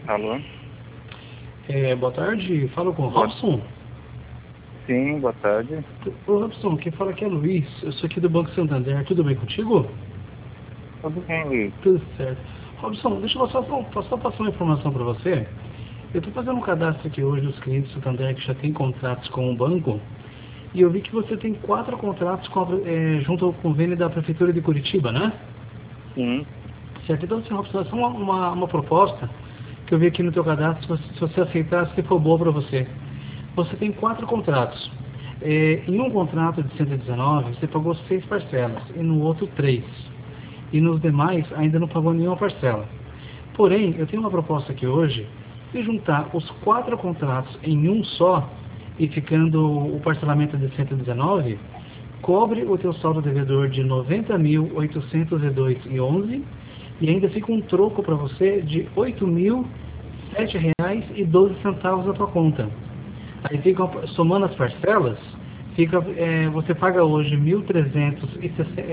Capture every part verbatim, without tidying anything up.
Alô? É, boa tarde, falo com o Boa- Robson. Sim, boa tarde. Ô Robson, quem fala aqui é Luiz, eu sou aqui do Banco Santander, tudo bem contigo? Tudo bem, Luiz? Tudo certo. Robson, deixa eu só, só, só passar uma informação para você. Eu estou fazendo um cadastro aqui hoje dos clientes do Santander que já tem contratos com o banco, e eu vi que você tem quatro contratos com a, é, junto ao convênio da Prefeitura de Curitiba, né? Sim. Certo, então, assim, Robson, essa é uma, uma, uma proposta que eu vi aqui no teu cadastro, se você, se você aceitar, se for boa para você. Você tem quatro contratos. É, em um contrato de cento e dezenove, você pagou seis parcelas, e no outro três. E nos demais, ainda não pagou nenhuma parcela. Porém, eu tenho uma proposta aqui hoje, de juntar os quatro contratos em um só, e ficando o parcelamento de cento e dezenove, cobre o teu saldo devedor de noventa mil oitocentos e dois e onze, e ainda fica um troco para você de oito mil sete reais e doze centavos na tua conta. Aí fica, somando as parcelas, fica, é, você paga hoje mil trezentos e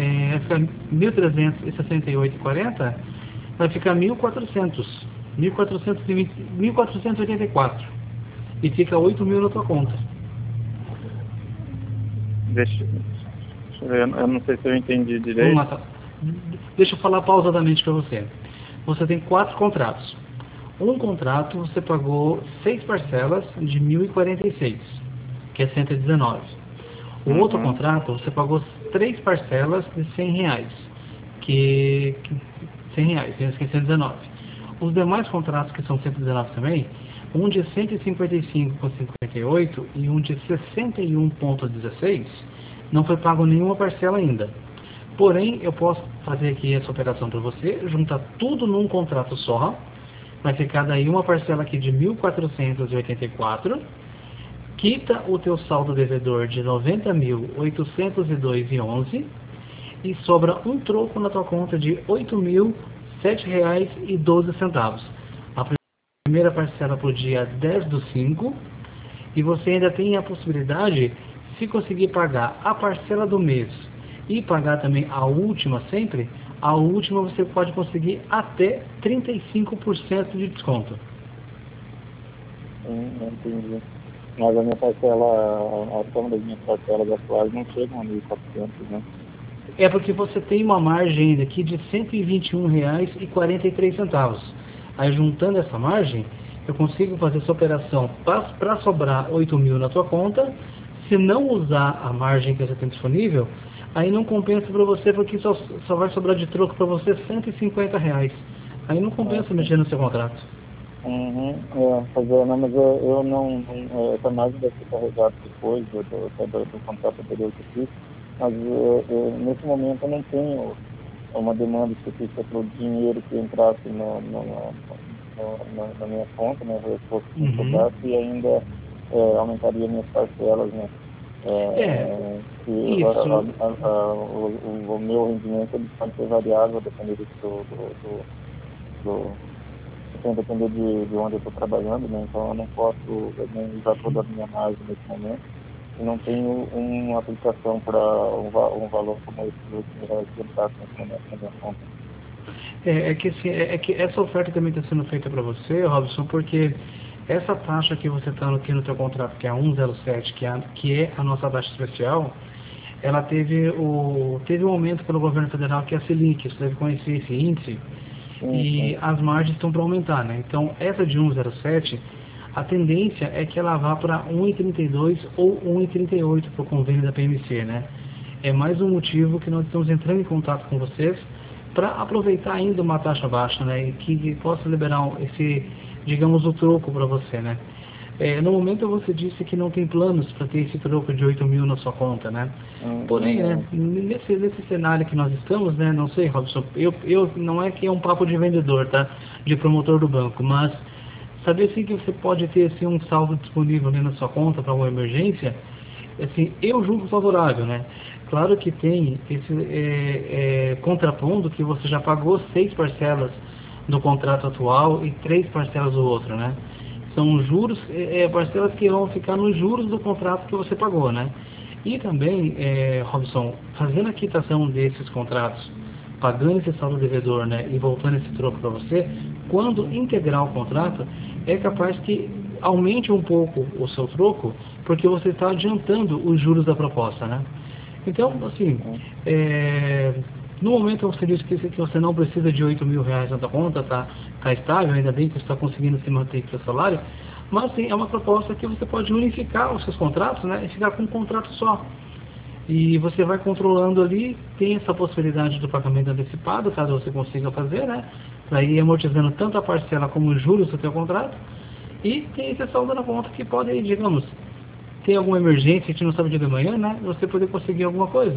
sessenta e oito e quarenta, vai ficar mil e quatrocentos, mil quatrocentos e vinte, mil quatrocentos e oitenta e quatro, e fica oito mil na tua conta. Deixa, deixa eu ver, eu não sei se eu entendi Vamos direito. lá, tá? Deixa eu falar pausadamente para você. Você tem quatro contratos. Um contrato você pagou seis parcelas de mil e quarenta e seis, que é cento e dezenove. O outro Uhum. contrato você pagou três parcelas de cem reais, que, que cem reais, que é cento e dezenove. Os demais contratos que são cento e dezenove também, um de cento e cinquenta e cinco vírgula cinquenta e oito e um de sessenta e um vírgula dezesseis, não foi pago nenhuma parcela ainda. Porém, eu posso fazer aqui essa operação para você, juntar tudo num contrato só, vai ficar daí uma parcela aqui de mil quatrocentos e oitenta e quatro, quita o teu saldo devedor de noventa mil oitocentos e dois e onze, e sobra um troco na tua conta de oito mil sete reais e doze centavos. A primeira parcela para o dia dez do cinco, e você ainda tem a possibilidade, se conseguir pagar a parcela do mês e pagar também a última sempre, a última você pode conseguir até trinta e cinco por cento de desconto. Sim, eu entendi. Mas a minha parcela, a a soma das minhas parcelas atuais não chegam a mil e quatrocentos, né? É porque você tem uma margem aqui de cento e vinte e um reais e quarenta e três centavos. Aí juntando essa margem, eu consigo fazer essa operação para sobrar oito mil na tua conta. Se não usar a margem que você tem disponível, aí não compensa para você, porque só, só vai sobrar de troco para você cento e cinquenta reais. Aí não Ah, compensa sim. mexer no seu contrato. Uhum. É, fazer, não, mas eu, eu não, não é, essa margem deve ser carregada depois do, do, do, do contrato anterior que eu fiz, mas eu, eu, nesse momento eu não tenho uma demanda específica para o dinheiro que entrasse na, na, na, na, na minha conta, né, o esforço que me Uhum. cobrasse e ainda é, aumentaria minhas parcelas, né, É, é, que a, a, isso. a, a, o, o meu rendimento ele pode ser variável dependendo do, do, do, do sem depender de, de onde eu estou trabalhando, né, então eu não posso eu nem usar toda a minha margem nesse momento e não tenho uma aplicação para um, va- um valor como esse de oito mil reais que entrasse nesse momento na minha conta. É, é que, assim, é, é que essa oferta também está sendo feita para você, Robson, porque essa taxa que você está aqui no teu contrato, que é a cento e sete, que é, a- que é a nossa taxa especial, ela teve o teve um aumento pelo governo federal, que é a Selic, você deve conhecer esse índice, Sim, e sim. as margens estão para aumentar, né? Então, essa de cento e sete, a tendência é que ela vá para um vírgula trinta e dois ou um vírgula trinta e oito para o convênio da P M C, né? É mais um motivo que nós estamos entrando em contato com vocês para aproveitar ainda uma taxa baixa, né? E que possa liberar um- esse, digamos, o troco para você, né? É, no momento você disse que não tem planos para ter esse troco de oito mil na sua conta, né? Hum, Porém, né, Não. nesse, nesse cenário que nós estamos, né, não sei, Robson, eu, eu não é que é um papo de vendedor, tá? De promotor do banco, mas saber sim que você pode ter assim, um saldo disponível ali na sua conta para uma emergência, assim, eu julgo favorável, né? Claro que tem esse é, é, contrapondo que você já pagou seis parcelas do contrato atual e três parcelas do outro, né? São juros, é, é, parcelas que vão ficar nos juros do contrato que você pagou, né? E também, é, Robson, fazendo a quitação desses contratos, pagando esse saldo devedor, né, e voltando esse troco para você, quando integrar o contrato, é capaz que aumente um pouco o seu troco, porque você está adiantando os juros da proposta, né? Então, assim, é, no momento você disse que, que você não precisa de oito mil reais na sua conta, tá, tá estável, ainda bem que você está conseguindo se manter com o seu salário, mas sim, é uma proposta que você pode unificar os seus contratos, né, e ficar com um contrato só. E você vai controlando ali, tem essa possibilidade do pagamento antecipado, caso você consiga fazer, né, para ir amortizando tanto a parcela como os juros do seu contrato, e tem esse saldo na conta que pode, digamos, ter alguma emergência, a gente não sabe o dia de manhã, né, você poder conseguir alguma coisa.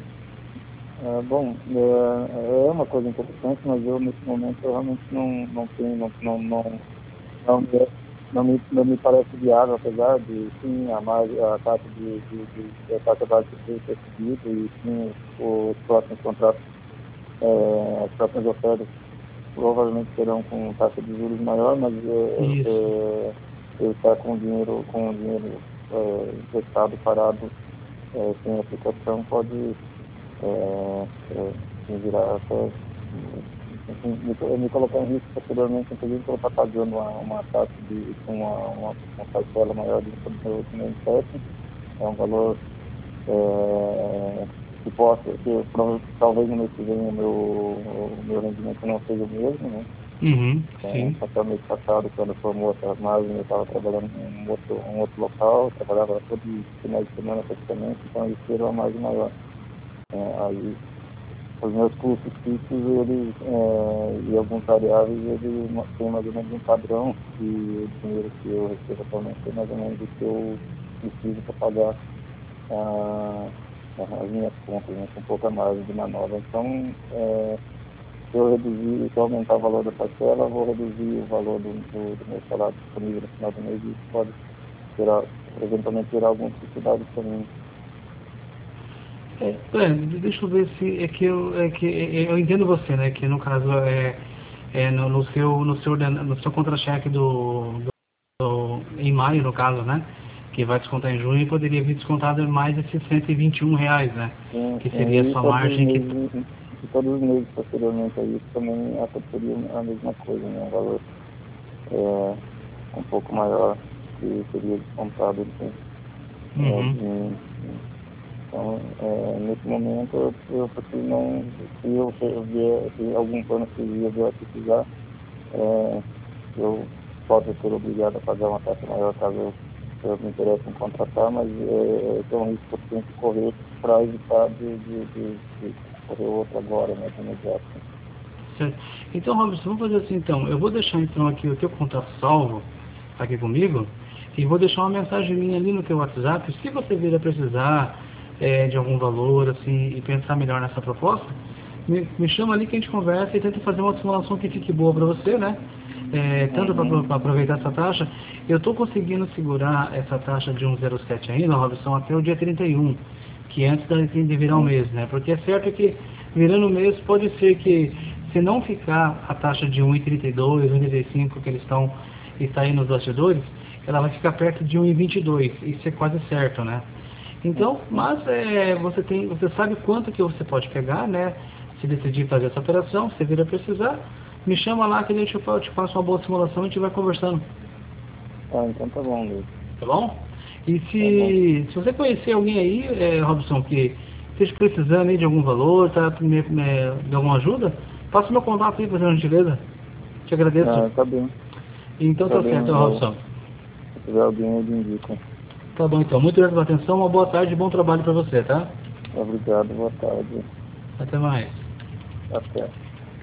É, bom, é, é uma coisa interessante, mas eu nesse momento eu realmente não, não tenho, não, não, não, não, me, não, me, não me parece viável, apesar de sim a, mais, a taxa de, de, de a taxa básica de ter subido e sim os, os próximos contratos, é, as próximas ofertas provavelmente serão com taxa de juros maior, mas é, Isso. é, eu estar com o dinheiro, com o dinheiro é, emprestado, parado, é, sem aplicação, pode é, é, me virar até enfim, me, me colocar em risco posteriormente, inclusive por eu estar pagando uma, uma taxa de com uma, uma, uma parcela maior do que o meu empréstimo. É um valor é, que possa, que prova- talvez no mês que vem o meu, o meu rendimento não seja o mesmo, né? Uhum, É, sim. até o mês passado, quando formou outra margem, eu estava trabalhando em um outro, um outro local, eu trabalhava todo final de semana praticamente, então isso era uma margem maior. É, aí os meus custos fixos, eles, é, e alguns variáveis, eles têm mais ou menos um padrão, e o dinheiro que eu recebo atualmente é mais ou menos o que eu preciso para pagar ah, as minhas contas, né, com pouca margem de manobra. Então, é, se eu reduzir, se eu aumentar o valor da parcela, eu vou reduzir o valor do, do, do meu salário disponível no final do mês, e isso pode gerar, eventualmente gerar algumas dificuldades para mim. É, é, deixa eu ver se é que eu, é que é, eu entendo você, né? Que no caso é, é no, no seu no seu no seu contra-cheque do, do, do- em maio no caso, né? Que vai descontar em junho, poderia vir descontado mais esses cento e vinte e um reais, né? Sim, Que seria a sim, e sua todos os margem que meses, e todos os meses posteriormente a isso também aconteceria a mesma coisa, né? Um valor é, um pouco maior que seria descontado, enfim. É, uhum. de- então, é, nesse momento, eu, eu prefiro não, se eu, se eu vier, se algum plano que eu vier a precisar, é, eu posso ser obrigado a pagar uma taxa maior caso eu, eu me interesse em contratar, mas é, esse é um risco que eu tenho que correr para evitar de, de, de, de correr outro agora, né, de imediato. Certo. Então, Robson, vamos fazer assim então. Eu vou deixar então aqui o teu contato salvo aqui comigo e vou deixar uma mensagem minha ali no teu WhatsApp. Se você vir a precisar é, de algum valor assim e pensar melhor nessa proposta, me, me chama ali que a gente conversa e tenta fazer uma simulação que fique boa para você, né? É, tanto Uhum. para aproveitar essa taxa, eu estou conseguindo segurar essa taxa de um zero sete ainda, Robson, até o dia trinta e um, que é antes da- de virar um Sim. mês, né? Porque é certo que virando o mês pode ser que se não ficar a taxa de um vírgula trinta e dois, um vírgula trinta e cinco que eles estão está aí nos bastidores, ela vai ficar perto de um vírgula vinte e dois, isso é quase certo, né? Então, Sim. mas é, você tem, você sabe quanto que você pode pegar, né? Se decidir fazer essa operação, se vir a precisar, me chama lá que a gente eu te faço uma boa simulação e a gente vai conversando, Ah, então tá bom, Luiz. tá bom? E Tá bom. se, se você conhecer alguém aí, é, Robson, que esteja precisando aí de algum valor, tá, me- me- de alguma ajuda, passa meu contato aí, por gentileza. Te agradeço. Ah, tá bem. Então Tá tá bem, certo, eu, Robson. se tiver alguém, eu lhe indico. Tá bom então. Muito obrigado pela atenção, uma boa tarde e bom trabalho para você, tá? Obrigado, boa tarde. Até mais. Até.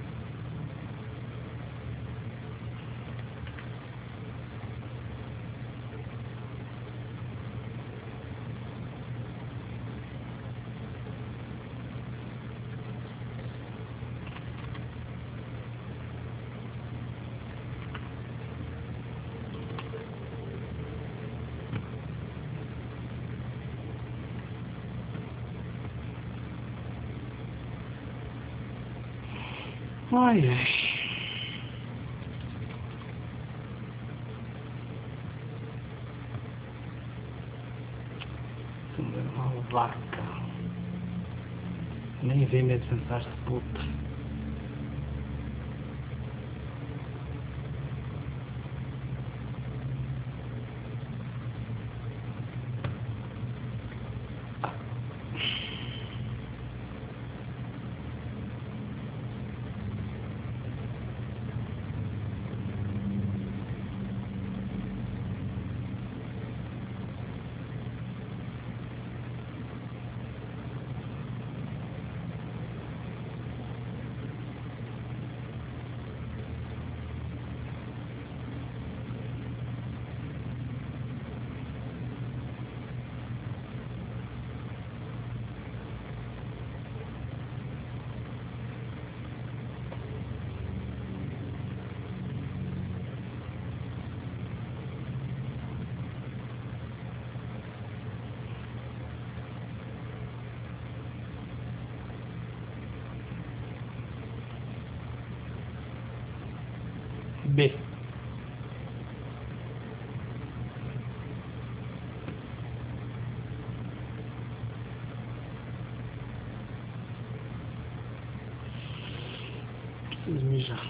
Ai, ai. Tô vendo uma vaca. Nem vi minhas mensagens, puta. B. Preciso mijar.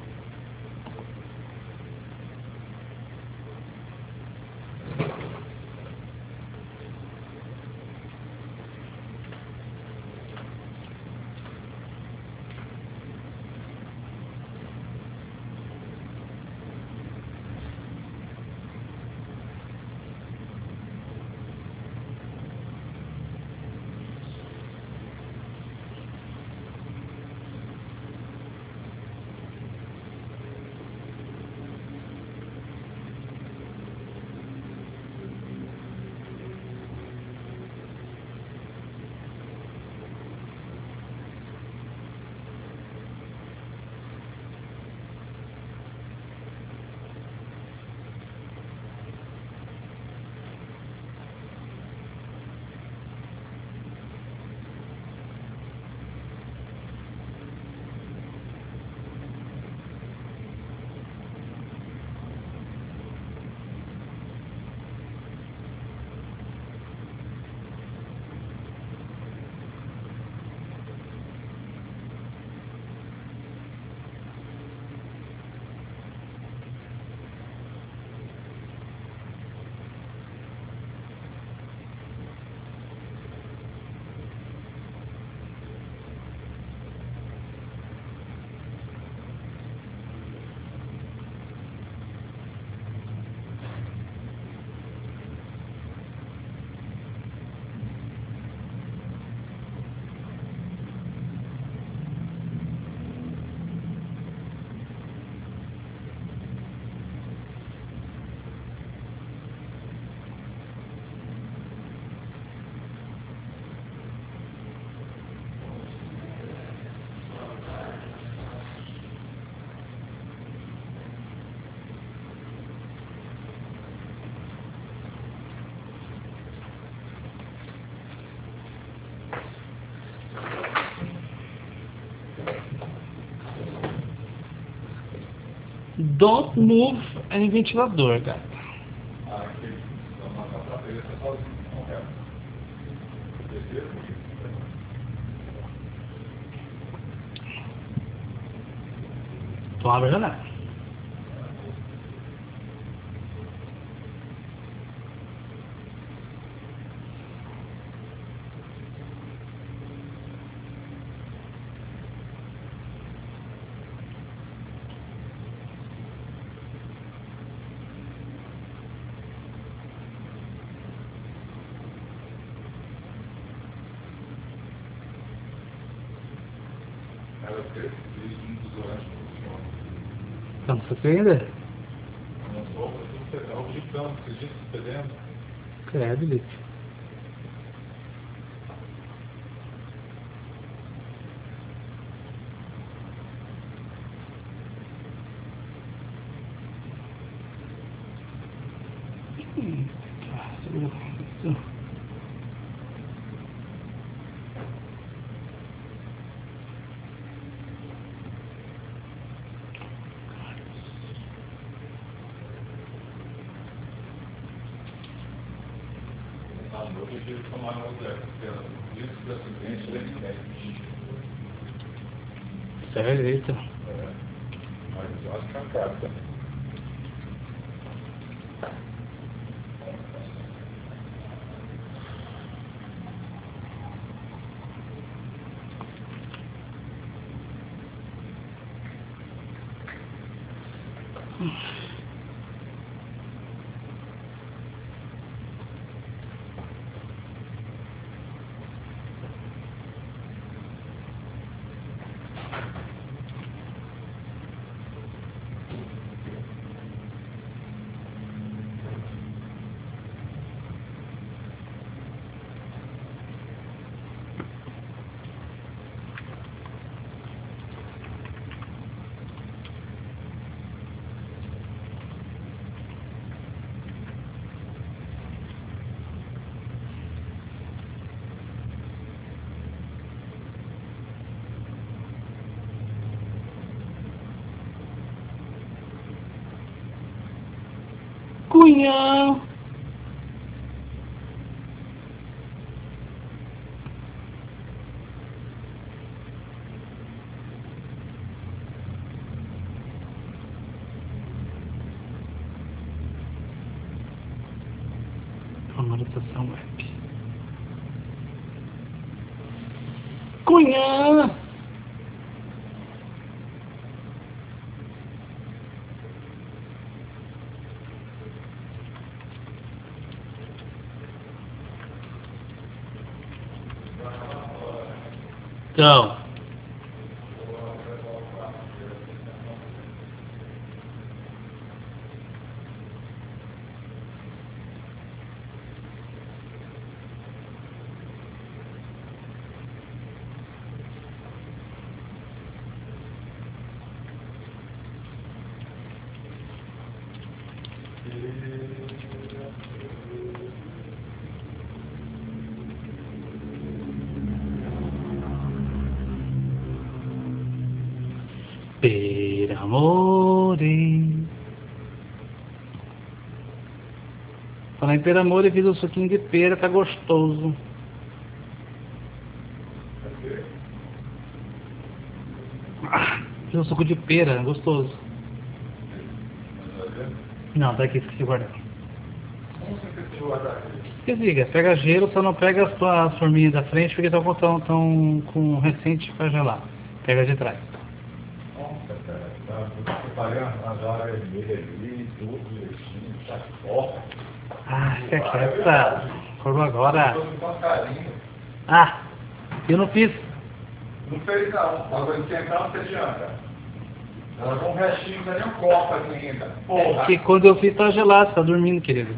Don't move em ventilador, cara. Ah, aqui, então, na sexta-feira você sozinho, não quero. Terceiro, Então abre a janela. ela fez um desodorante funciona. Não precisa ser ainda? Não sou, tudo fedendo. O gritando, esses dias fedendo. Credo, Lipe. Hum, tá, segura isso. Ah, eu prefiro tomar uma mulher, porque o risco de acidente é inédito. Sério, eita. É, mas eu acho que é caro também. Cunha! Normalização web. Cunha! Então, per amore. Falar em per amore, fiz um suquinho de pera, tá gostoso. Ah, fiz um suco de pera, gostoso. Não, tá aqui, esqueci de guardar. Esqueci, pega gelo, só não pega as, as forminhas da frente, porque estão tão, tão com recente pra gelar. Pega de trás. Nossa, cara, tá preparando as áreas ali, tudo direitinho, tá forte. Ah, fica quieta. Acordou agora. Eu tô com carinho. Ah, eu não fiz. Não fez não, agora que entrar não fez janta. Ela com um restinho, não é nem um copo aqui ainda. Porra! Que quando eu fiz tá gelado, tá dormindo, querido.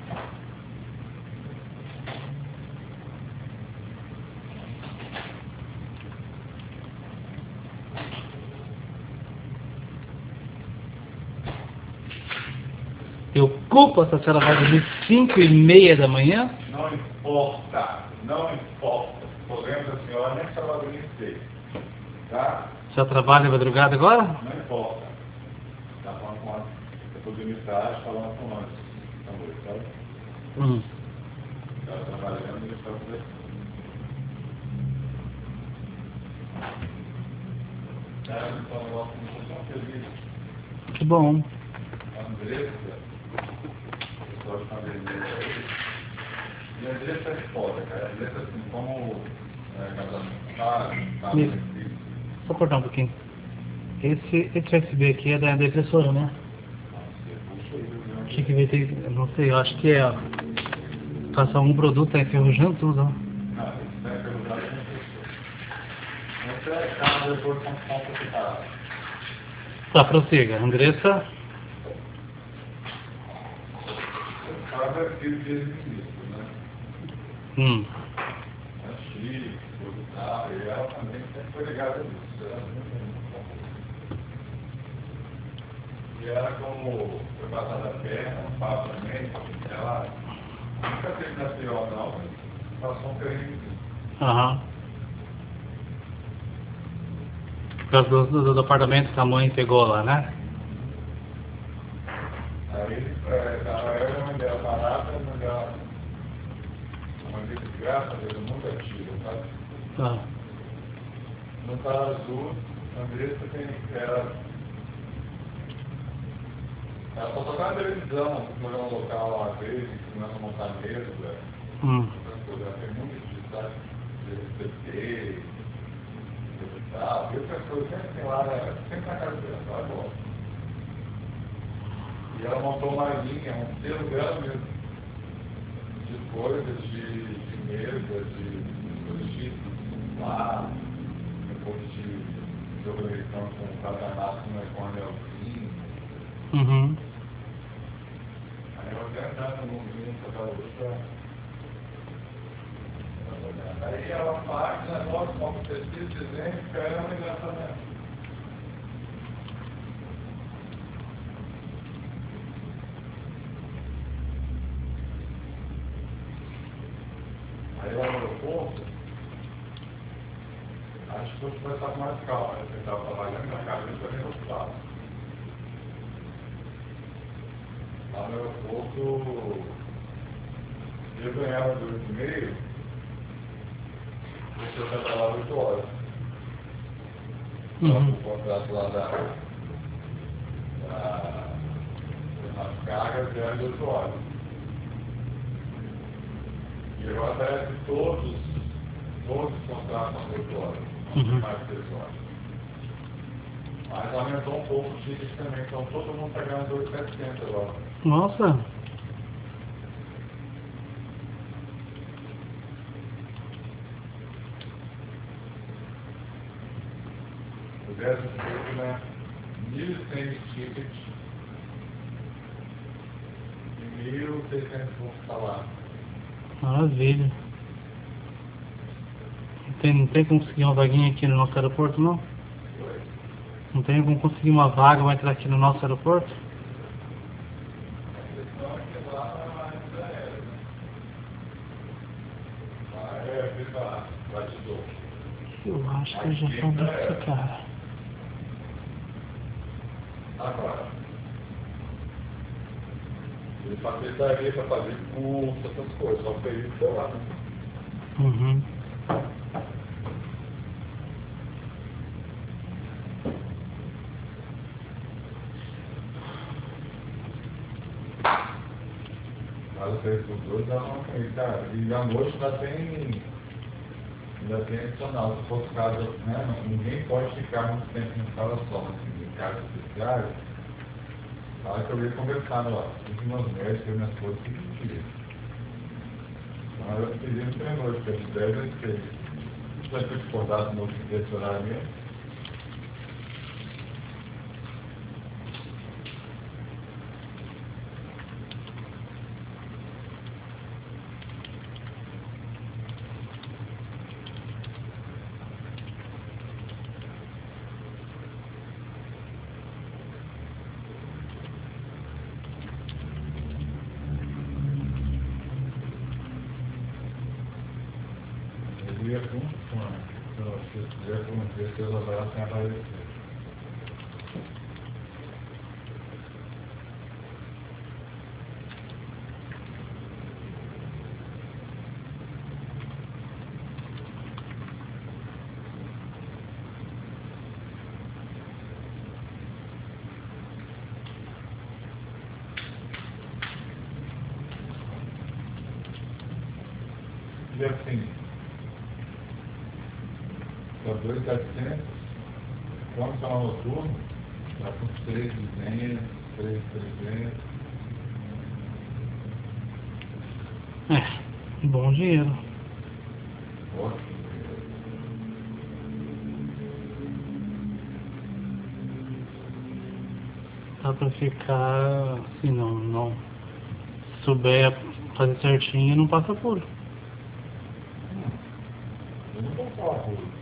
Eu culpo essa senhora vai dormir cinco e meia da manhã? Não importa, não importa. O problema da senhora nem que ela vai dormir cedo. Tá? Já trabalha madrugada agora? Não importa. Tá falando com ela. Depois de tarde, falando com ela. Amor, sabe? Hum. Ela trabalhando e está conversando. Ela me falou uma coisa tão feliz. Que bom. A Andressa, pessoal de família, e a Andressa é foda, cara. A Andressa, assim, como é, casamento, tá, tá, Me- Só cortar um pouquinho. Esse, esse U S B aqui é da, da impressora, né? Achei que vai ter, não sei, eu acho que é, ó. Passar um produto, tá enferrujando tudo, ó. Não, isso vai perguntar para a pessoa. Essa é a casa depois com ponto separado. Tá, prossiga. Andressa. Casa é filho de ex-ministro, né? Hum. É chique, tudo e tal, e ela também sempre foi ligada a isso. Ela sempre muito bom. E ela, como foi passada a perna, um papo também, ela nunca teve na pior não, mas passou um perrengue. Aham. Por causa do, do, do apartamento que a mãe pegou lá, né? Aí, estava eu e a mãe dela barata, a mãe dela, a mãe dele de graça, dele muito ativa, sabe? Ah. No Pará Azul, a Andressa tem, era, ela só tocava na televisão, no programa local uma vez, ensinando a montar mesa, Hum. outras coisas, ela tem muito de, sabe, de receber, e tal, e outras coisas, sempre tem lá, sempre na casa dela, ela gosta. E ela montou uma linha, um selo dela mesmo, de coisas, de, de mesa, de coisas de lá, um pouco de jogo americano com um guardanapo, com um anelzinho. Uhum. Aí eu até andava no mundo com aquela outra. Aí ela faz, negócio, como tecido, desenho, espera uma ligação dela. Aí lá no aeroporto, acho que fosse começar com mais calma, né? Você estava trabalhando na cabeça bem ocupado. Lá no aeroporto, eu ganhava dois e meio, porque eu trabalhava oito horas. Uhum. O contrato lá da, da, das cargas era de oito horas. E agora parece que todos, todos os contratos são de oito horas, não tem mais de seis horas. Mas aumentou um pouco o ticket também, então todo mundo está ganhando dois mil e setecentos agora. Nossa! O décimo segundo, né? mil e cem tickets e mil e seiscentos salários. Maravilha. Não tem, não tem como conseguir uma vaguinha aqui no nosso aeroporto, não? Oi? Não tem como conseguir uma vaga para entrar aqui no nosso aeroporto? A questão é que lá ainda é, né? Lá é privado, batidor. Eu acho que eu já falei desse cara. Agora, ele facilitaria para fazer curso, essas coisas, só que ele foi lá, né? Uhum. Mas o agricultor já não tem, cara. E à noite ainda tem, ainda tem adicional. Se fosse caso, né, ninguém pode ficar muito tempo em sala só, assim, em casos especiais. Na hora que eu ia conversar, ó, os meus médicos e minhas coisas, que mentira. Então eu pedi um treinador, que é de dez a seis. Já fui discordado no desse horário mesmo. Eu ia com um se eu quiser conhecer seus abraços sem aparecer. E assim, para dois mil e setecentos, quando está no noturno, está com três mil e duzentos, três mil e trezentos. É, bom dinheiro. Ótimo. Dá pra ficar, se não, não souber fazer certinho, não passa por. Eu não vou falar por isso.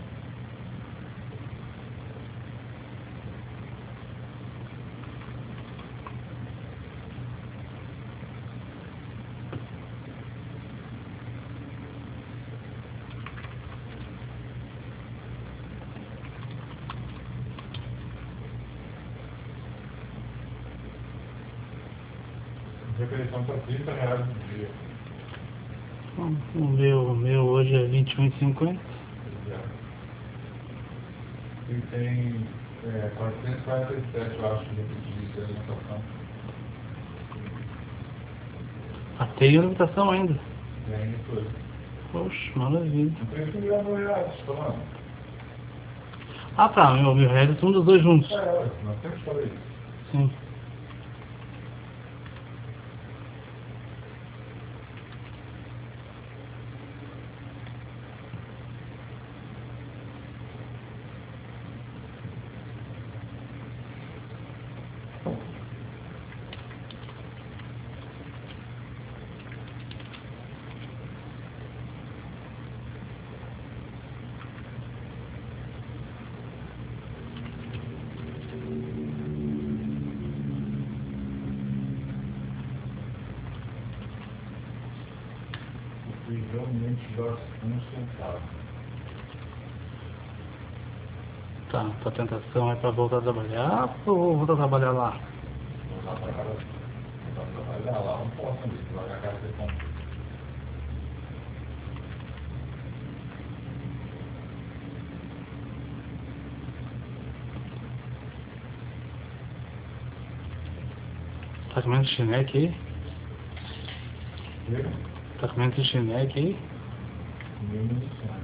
A refeição está trinta reais no dia. Bom, o meu, o meu hoje é vinte e um e cinquenta. E tem é, quatrocentos e quarenta e sete, eu acho, de alimentação. Ah, tem alimentação ainda. Tem isso. Poxa, maravilha. Não tem que virar mil reais, falando. Ah, tá, meu, mil reais são dos dois juntos. É, nós temos que fazer isso. Sim. E realmente dá um centavo. Tá, tua tentação é pra voltar a trabalhar ou voltar a trabalhar lá? Vou lá para ela. pra trabalhar lá, não posso, amigo. Vai na casa de compra. Tá comendo chineque aí? Viu? Tá comendo chineque aí? Nenhum de sonho.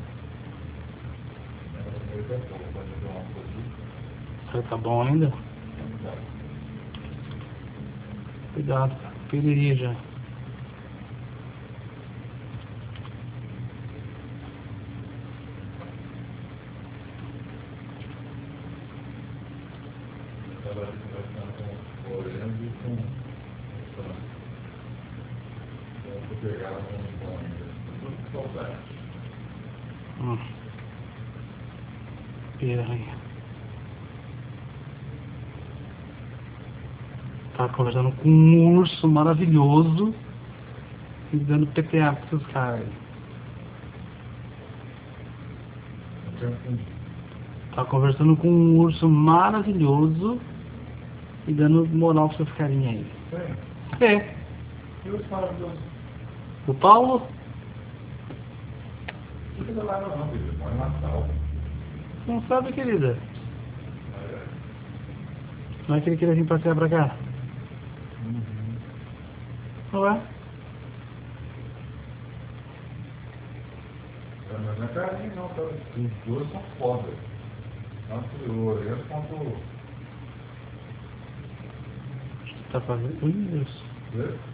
Eu já vou fazer uma coisa. Será que tá bom ainda? Cuidado, periria já. Estava conversando com o Orlando e com o Franco. Eu vou pegar ela com o Franco ainda. Tudo saudade. Hum. Piranha. Tá conversando com um urso maravilhoso e dando P T A pra esses caras aí. Eu entendi. Tá conversando com um urso maravilhoso e dando moral pra esses carinha aí. Sim. É. E os maravilhosos? O Paulo? Não fica lá não, filho. Vai matar. Não sabe, querida. Não é que ele queria vir passear pra cá? Uhum. Não é? Mas não é carinho não, tá? Os dois são foda. Tanto o Orlando quanto o... Tá fazendo. Ui, Deus. Vê?